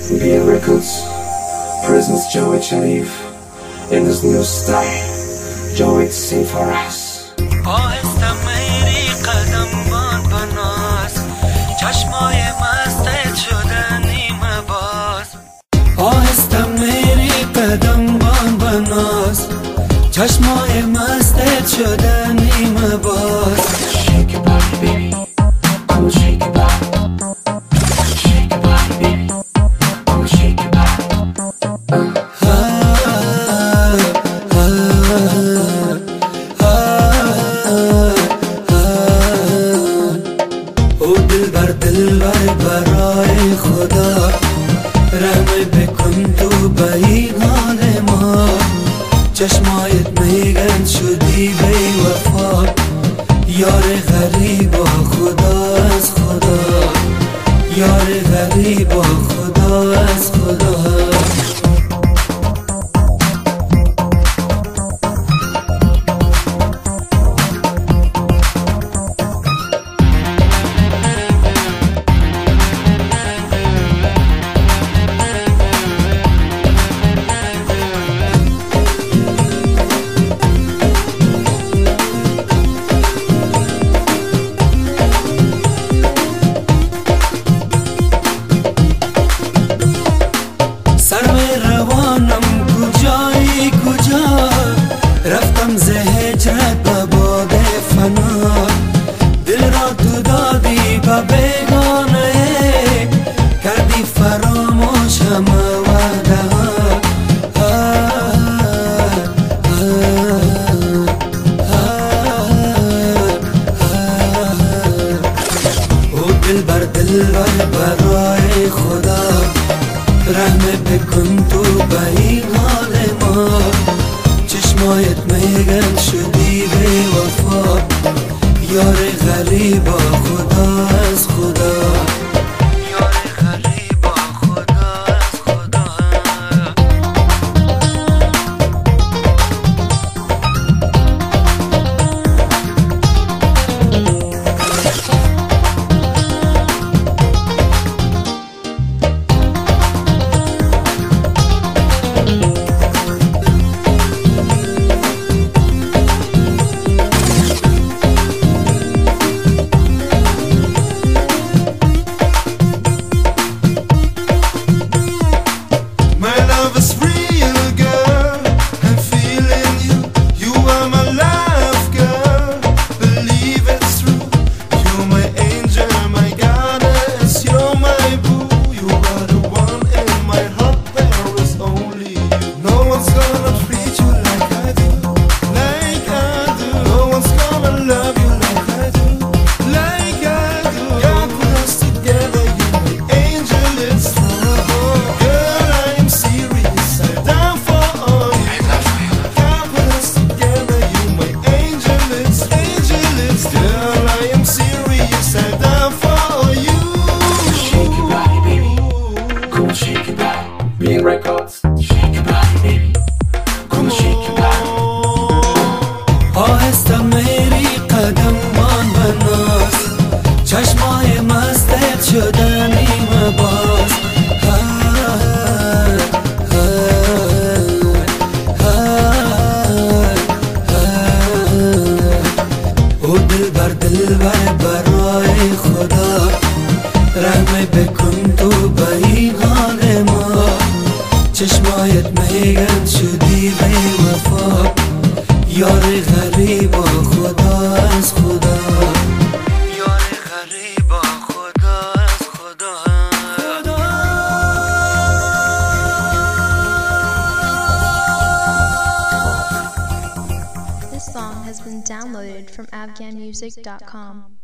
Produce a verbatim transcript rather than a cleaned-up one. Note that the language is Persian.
B N Records presents Joey Sharif in this new style. Joey to sing for us. آهسته میری قدم بان بناز چشمای مستت شده نیمه باز آهسته میری قدم بان بناز چشمای مستت شده نیمه باز Shake your body baby, come on shake your body. Shake your body baby, come on shake your body. او دلبر دلبر برای خدا رحم بکن تو به این حال ما چشمایت میگن شدی بی وفا یار غریب و خدا از خدا یار غریب و خدا از خدا رفتم ز هجرت به باد فنا دل را تو دادی به بیگانه کردی فراموش همه وعده او دل بر دل بر برای خدا رحم بکن تو به این حال ما چشمایت میگن شدی بی وفا یار غریب و خدا از خدا یار غریب و خدا از خدا B N Records, shake your body baby, come on shake your body. آهسته میری قدم بان بناز چشمای مستت شده نیمه باز او دل بر دل بر برای خدا رحم بکن تو به این حال ما چشمایت میگن شدی بی وفا یار غریب و خدا از خدا یار غریب و خدا از خدا This song has been downloaded from afghan music dot com.